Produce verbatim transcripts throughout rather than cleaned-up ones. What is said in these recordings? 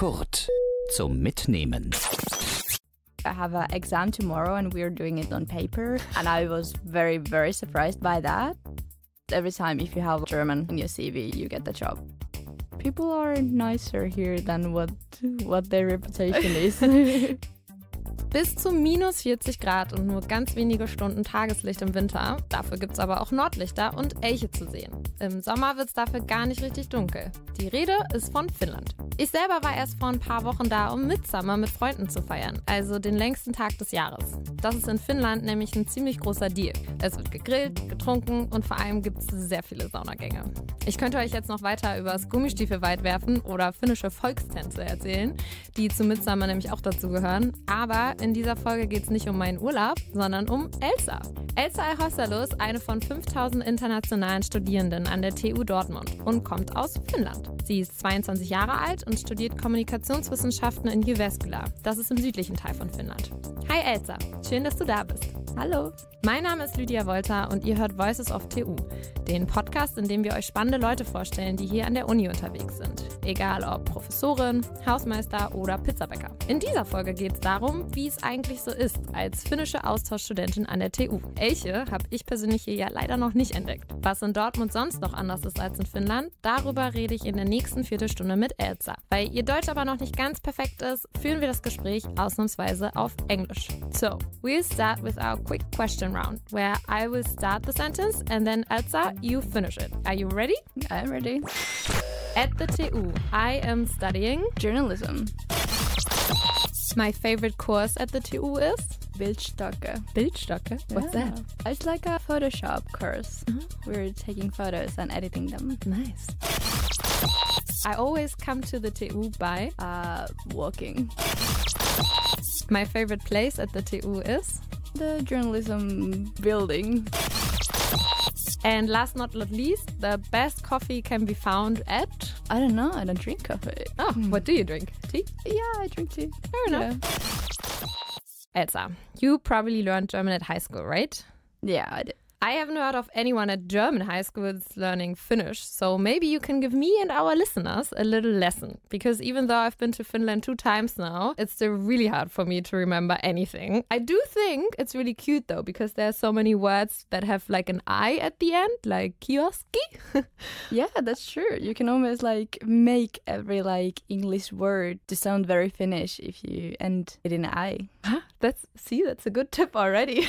Kurt zum Mitnehmen. I have an exam tomorrow and we're doing it on paper, and I was very, very surprised by that. Every time if you have German in your C V, you get the job. People are nicer here than what, what their reputation is. Bis zu minus vierzig Grad und nur ganz wenige Stunden Tageslicht im Winter. Dafür gibt's aber auch Nordlichter und Elche zu sehen. Im Sommer wird's dafür gar nicht richtig dunkel. Die Rede ist von Finnland. Ich selber war erst vor ein paar Wochen da, um Midsummer mit Freunden zu feiern, also den längsten Tag des Jahres. Das ist in Finnland nämlich ein ziemlich großer Deal. Es wird gegrillt, getrunken und vor allem gibt's sehr viele Saunagänge. Ich könnte euch jetzt noch weiter über das Gummistiefelweit werfen oder finnische Volkstänze erzählen, die zu Midsummer nämlich auch dazu gehören. Aber in dieser Folge geht es nicht um meinen Urlaub, sondern um Elsa. Elsa Ahosalo ist eine von fünftausend internationalen Studierenden an der T U Dortmund und kommt aus Finnland. Sie ist zweiundzwanzig Jahre alt und studiert Kommunikationswissenschaften in Jyväskylä. Das ist im südlichen Teil von Finnland. Hi Elsa, schön, dass du da bist. Hallo. Mein Name ist Lydia Wolter und ihr hört Voices of T U, den Podcast, in dem wir euch spannende Leute vorstellen, die hier an der Uni unterwegs sind. Egal ob Professorin, Hausmeister oder Pizzabäcker. In dieser Folge geht es darum, wie es eigentlich so ist als finnische Austauschstudentin an der T U. Elche habe ich persönlich hier ja leider noch nicht entdeckt. Was in Dortmund sonst noch anders ist als in Finnland, darüber rede ich in der nächsten Viertelstunde mit Elsa. Weil ihr Deutsch aber noch nicht ganz perfekt ist, führen wir das Gespräch ausnahmsweise auf Englisch. So, we'll start with our quick question round, where I will start the sentence and then Elsa, you finish it. Are you ready? I'm ready. At the T U, I am studying Journalism. My favorite course at the T U is Bildstocke. Bildstocke? What's Yeah. that? It's like a Photoshop course. Uh-huh. We're taking photos and editing them. Nice. I always come to the T U by Uh, walking. my favorite place at the T U is. The journalism building. And last not least, the best coffee can be found at. I don't know. I don't drink coffee. Oh, what do you drink? Tea? Yeah, I drink tea. Fair enough. Elsa, you probably learned German at high school, right? Yeah, I did. I haven't heard of anyone at German high schools learning Finnish, so maybe you can give me and our listeners a little lesson. Because even though I've been to Finland two times now, it's still really hard for me to remember anything. I do think it's really cute though, because there are so many words that have like an I at the end, like kioski. Yeah, that's true. You can almost like make every like English word to sound very Finnish if you end it in I. That's see, that's a good tip already.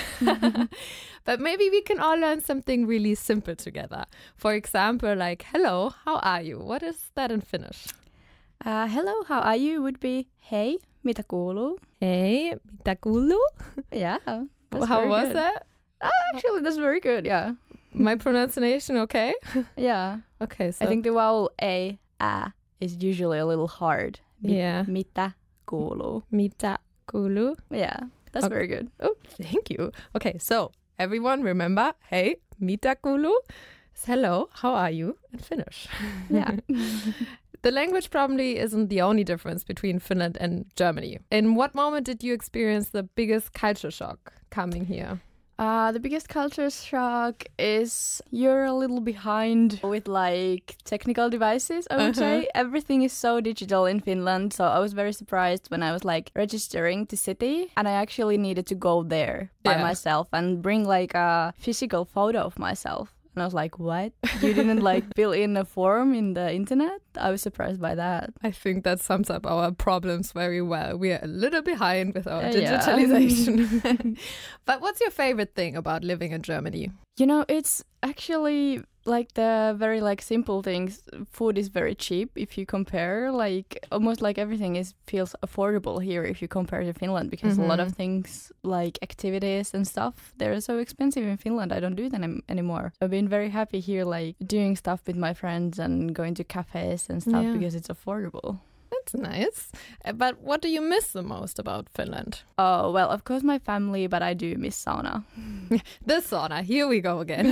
But maybe we can all learn something really simple together. For example, like, hello, how are you? What is that in Finnish? Uh, hello, how are you would be hei, mitä kuuluu? Hey, mitä kuuluu? Yeah. that's How very was good. that? Ah, actually, that's very good. Yeah. My pronunciation okay? Yeah. Okay, so I think the vowel a, a is usually a little hard. Mi- Yeah. Mitä kuuluu? mitä kuuluu? Yeah, that's Okay. very good. Oh, thank you. Okay, so everyone remember, hey, mitä kuuluu? Is hello, how are you in Finnish? Yeah. The language probably isn't the only difference between Finland and Germany. In what moment did you experience the biggest culture shock coming here? Uh, the biggest culture shock is you're a little behind with like technical devices, I would Uh-huh. say. Everything is so digital in Finland, so I was very surprised when I was like registering to city and I actually needed to go there by Yeah. myself and bring like a physical photo of myself. And I was like, what? You didn't like fill in a form in the internet? I was surprised by that. I think that sums up our problems very well. We are a little behind with our Uh, yeah. digitalization. But what's your favorite thing about living in Germany? You know, it's actually like the very like simple things. Food is very cheap if you compare. Like almost like everything is feels affordable here if you compare to Finland, because a lot of things like activities and stuff, they're so expensive in Finland. I don't do them an- anymore. I've been very happy here, like doing stuff with my friends and going to cafes and stuff Yeah. because it's affordable. That's nice. Uh, But what do you miss the most about Finland? Oh, well, of course my family, but I do miss sauna. The sauna. Here we go again.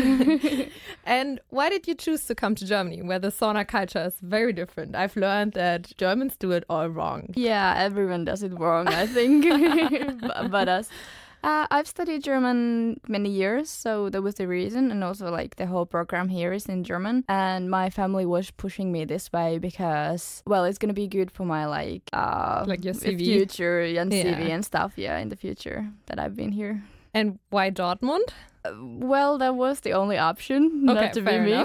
And why did you choose to come to Germany, where the sauna culture is very different? I've learned that Germans do it all wrong. Yeah, everyone does it wrong, I think. but, but us. Uh, I've studied German many years, so that was the reason. And also, like, the whole program here is in German. And my family was pushing me this way because, well, it's going to be good for my, like, uh, like your C V. future and yeah. C V and stuff, yeah, in the future that I've been here. And why Dortmund? Uh, well, that was the only option, okay, not to fair be me. enough.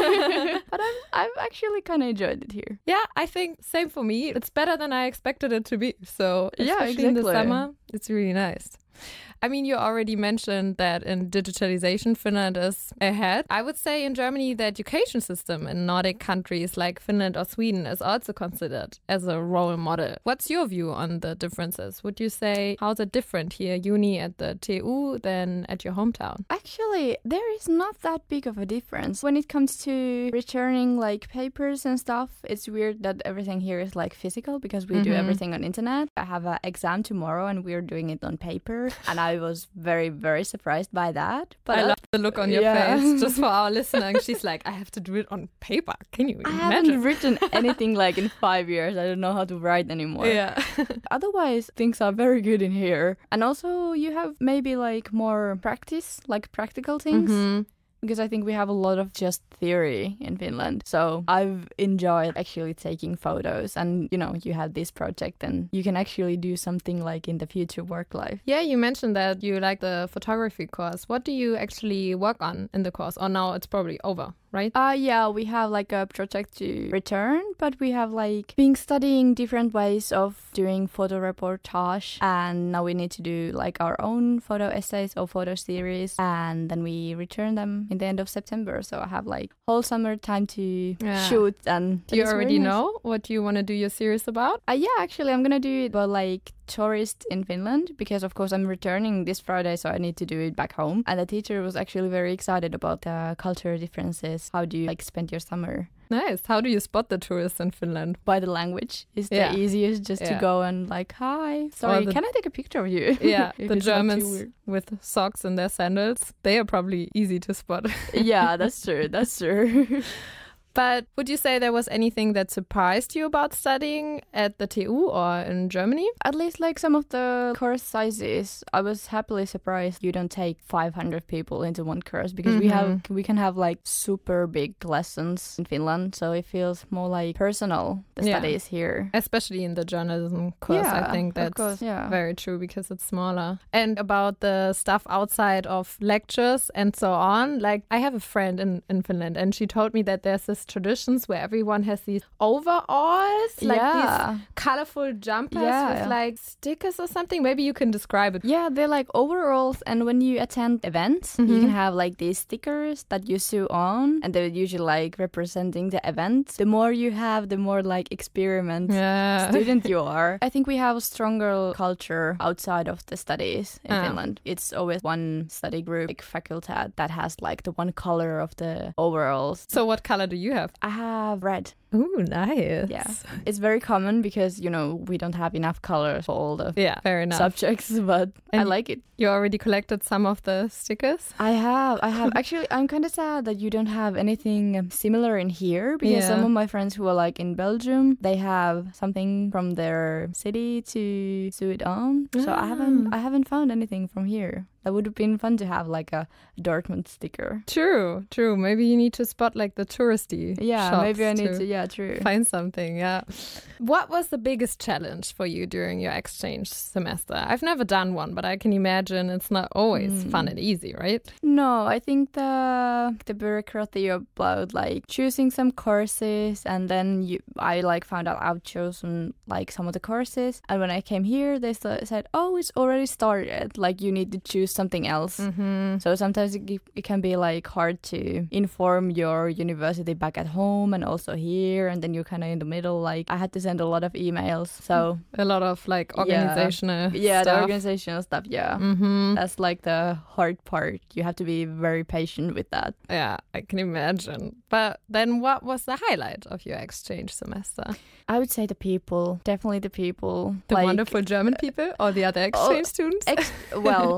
But I've, I've actually kind of enjoyed it here. Yeah, I think same for me. It's better than I expected it to be. So Yeah, especially in the exactly. summer, it's really nice. I mean, you already mentioned that in digitalization, Finland is ahead. I would say in Germany, the education system in Nordic countries like Finland or Sweden is also considered as a role model. What's your view on the differences? Would you say, how's it different here, uni at the T U, than at your hometown? Actually, there is not that big of a difference. When it comes to returning like papers and stuff, it's weird that everything here is like physical because we mm-hmm. do everything on internet. I have an exam tomorrow and we're doing it on paper. And I was very, very surprised by that. But I love the look on your yeah. face. Just for our listeners, she's like, I have to do it on paper. Can you I imagine? haven't written anything like in five years. I don't know how to write anymore. Yeah. Otherwise, things are very good in here. And also, you have maybe like more practice, like practical things. Mm-hmm. Because I think we have a lot of just theory in Finland. So I've enjoyed actually taking photos. And, you know, you have this project and you can actually do something like in the future work life. Yeah, you mentioned that you like the photography course. What do you actually work on in the course? Or now it's probably over, right? Uh, yeah, we have like a project to return, but we have like been studying different ways of doing photo reportage. And now we need to do like our own photo essays or photo series. And then we return them in the end of September. So I have like whole summer time to yeah. shoot. And do you already nice. know what you want to do your series about? Uh, yeah, actually, I'm going to do it about like tourists in Finland because of course I'm returning this Friday, so I need to do it back home. And the teacher was actually very excited about the cultural differences. How do you like spend your summer? Nice. How do you spot the tourists in Finland? By the language. It's yeah. the easiest just yeah. to go and like, hi, sorry, the, can I take a picture of you? Yeah, the Germans with socks and their sandals, they are probably easy to spot. Yeah, that's true. That's true. But would you say there was anything that surprised you about studying at the T U or in Germany? At least like some of the course sizes, I was happily surprised you don't take five hundred people into one course because mm-hmm. we have we can have like super big lessons in Finland, so it feels more like personal, the yeah. studies here. Especially in the journalism course, yeah, I think that's of course, yeah. very true because it's smaller. And about the stuff outside of lectures and so on, like I have a friend in, in Finland and she told me that there's this traditions where everyone has these overalls, like yeah. these colorful jumpers yeah, with yeah. like stickers or something. Maybe you can describe it. Yeah, they're like overalls, and when you attend events, mm-hmm. you can have like these stickers that you sew on, and they're usually like representing the event. The more you have, the more like experiment yeah. student you are. I think we have a stronger culture outside of the studies in ah. Finland. It's always one study group, like faculty, that has like the one color of the overalls. So what color do you have? I have red. Ooh, nice. Yeah. It's very common because, you know, we don't have enough colors for all the yeah, fair enough. subjects, but and I like it. You already collected some of the stickers? I have. I have. Actually, I'm kind of sad that you don't have anything similar in here because yeah. some of my friends who are like in Belgium, they have something from their city to sew it on. So ah. I haven't I haven't found anything from here. That would have been fun to have like a Dortmund sticker. True, true. Maybe you need to spot like the touristy Yeah, shops maybe I need to, to, yeah, true. Find something, yeah. What was the biggest challenge for you during your exchange semester? I've never done one, but I can imagine it's not always mm. fun and easy, right? No, I think the the bureaucracy about like choosing some courses, and then you, I like found out I've chosen like some of the courses, and when I came here, they said, "Oh, it's already started. Like you need to choose something else." Mm-hmm. So sometimes it, it can be like hard to inform your university back at home and also here, and then you're kind of in the middle. Like I had to send a lot of emails, so a lot of like organizational yeah, yeah stuff. the organizational stuff. Yeah, mm-hmm. that's like the hard part. You have to be very patient with that. Yeah, I can imagine. But then, what was the highlight of your exchange semester? I would say the people, definitely the people. The like, wonderful German people or the other exchange oh, students? Ex- well, of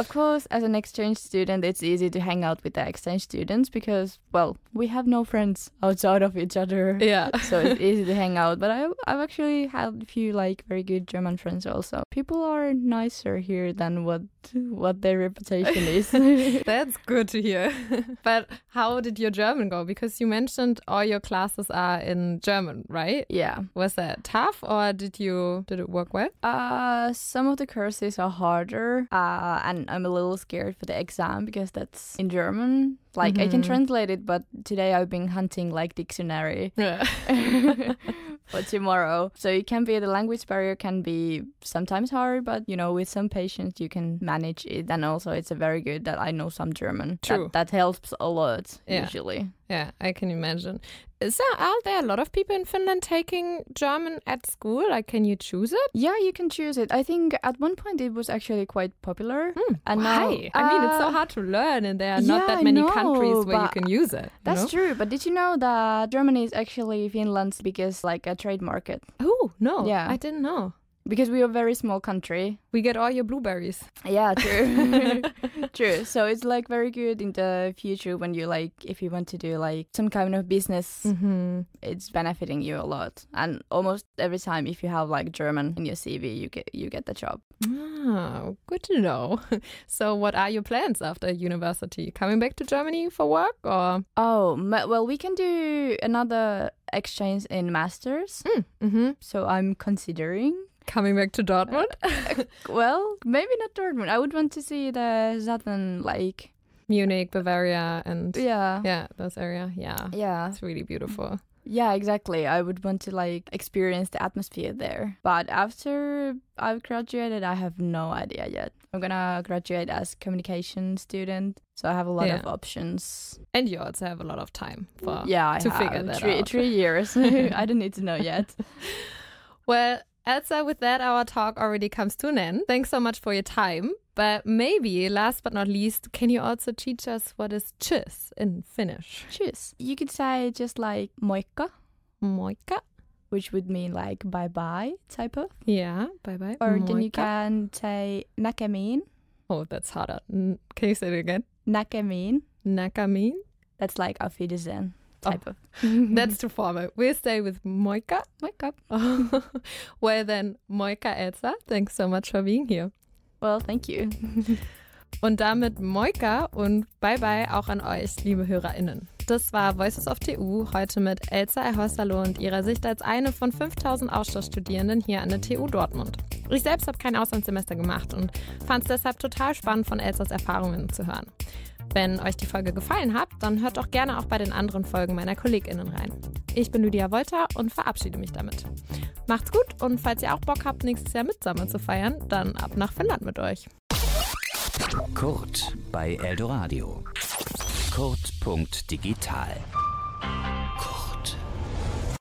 of course, as an exchange student, it's easy to hang out with the exchange students because, well, we have no friends outside of each other. Yeah. So it's easy to hang out. But I, I've actually had a few like very good German friends also. People are nicer here than what what their reputation is. That's good to hear. But how did your German go? Because you mentioned all your classes are in German, right? Yeah. Was that tough or did you did it work well? Uh, some of the courses are harder, uh, and I'm a little scared for the exam because that's in German. Like, mm-hmm. I can translate it, but today I've been hunting, like, dictionary yeah. for tomorrow. So it can be, the language barrier can be sometimes hard, but, you know, with some patience you can manage it. And also it's a very good that I know some German. True. That, that helps a lot, yeah. usually. Yeah, I can imagine. Is there, are there a lot of people in Finland taking German at school? Like, can you choose it? Yeah, you can choose it. I think at one point it was actually quite popular. Mm, and why? now, uh, I mean, it's so hard to learn and there are yeah, not that many know, countries where you can use it. That's know? true. But did you know that Germany is actually Finland's biggest, like, a trade market? Oh, no. Yeah. I didn't know. Because we are a very small country. We get all your blueberries. Yeah, true. True. So it's like very good in the future when you like, if you want to do like some kind of business, mm-hmm. it's benefiting you a lot. And almost every time if you have like German in your C V, you get you get the job. Ah, good to know. So what are your plans after university? Coming back to Germany for work or? Oh, well, we can do another exchange in masters. Mm. Mm-hmm. So I'm considering. Coming back to Dortmund? Well, maybe not Dortmund. I would want to see the southern, like... Munich, Bavaria, and... Yeah. Yeah, those areas. Yeah. Yeah. It's really beautiful. Yeah, exactly. I would want to, like, experience the atmosphere there. But after I've graduated, I have no idea yet. I'm gonna graduate as communication student, so I have a lot yeah. of options. And you also have a lot of time for yeah, I to have figure that three, out. Three years. I don't need to know yet. Well, Elsa, with that, our talk already comes to an end. Thanks so much for your time. But maybe, last but not least, can you also teach us what is tschüss in Finnish? Tschüss. You could say just like moikka. Moikka. Which would mean like bye-bye type of. Yeah, bye-bye. Or Moikka. then you can say näkemiin. Oh, that's harder. N- can you say it again? Näkemiin. Näkemiin. That's like auf Wiedersehen type oh. of. That's too formal. We'll stay with moikka. Moikka. Well then, moikka Elsa, thanks so much for being here. Well, thank you. Und damit moikka und bye-bye auch an euch, liebe HörerInnen. Das war Voices of T U, heute mit Elsa Erhausalo und ihrer Sicht als eine von fünftausend Austauschstudierenden hier an der T U Dortmund. Ich selbst habe kein Auslandssemester gemacht und fand es deshalb total spannend, von Elsas Erfahrungen zu hören. Wenn euch die Folge gefallen hat, dann hört doch gerne auch bei den anderen Folgen meiner KollegInnen rein. Ich bin Lydia Wolter und verabschiede mich damit. Macht's gut und falls ihr auch Bock habt, nächstes Jahr Mitsummer zu feiern, dann ab nach Finnland mit euch. Kurt bei Eldoradio. Kurt Punkt digital.